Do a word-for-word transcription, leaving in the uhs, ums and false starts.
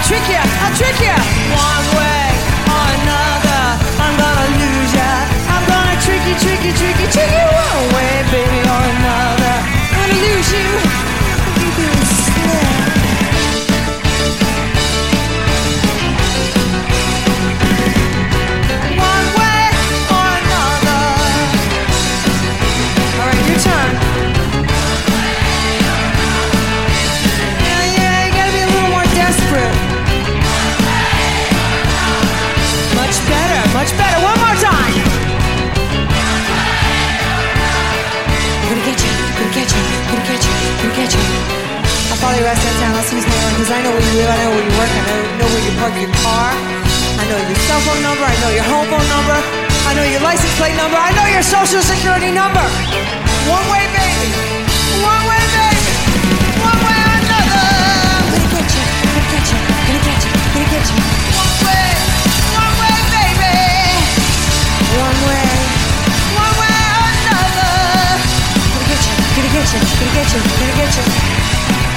trick ya, I'll trick ya. One way or another, I'm gonna lose ya. I'm gonna trick you, trick you, trick you, trick you. One way, baby, or another, I'm gonna lose you. You do slow. One way or another. All right, your turn. Desperate. Much better, much better. One more time. I'm gonna get you, gonna get you, gonna get you, gonna get you. I'll follow you rest of town. I'll see who's hanging because I know where you live, I know where you work, I know, know where you park your car. I know your cell phone number, I know your home phone number, I know your license plate number, I know your social security number. One way, baby. One way, baby. One way or another. Gonna get you, gonna get you, gonna get you, gonna get you. One way, one way, baby. One way, one way or another. Gonna get you, gonna get you, gonna get you, gonna get you.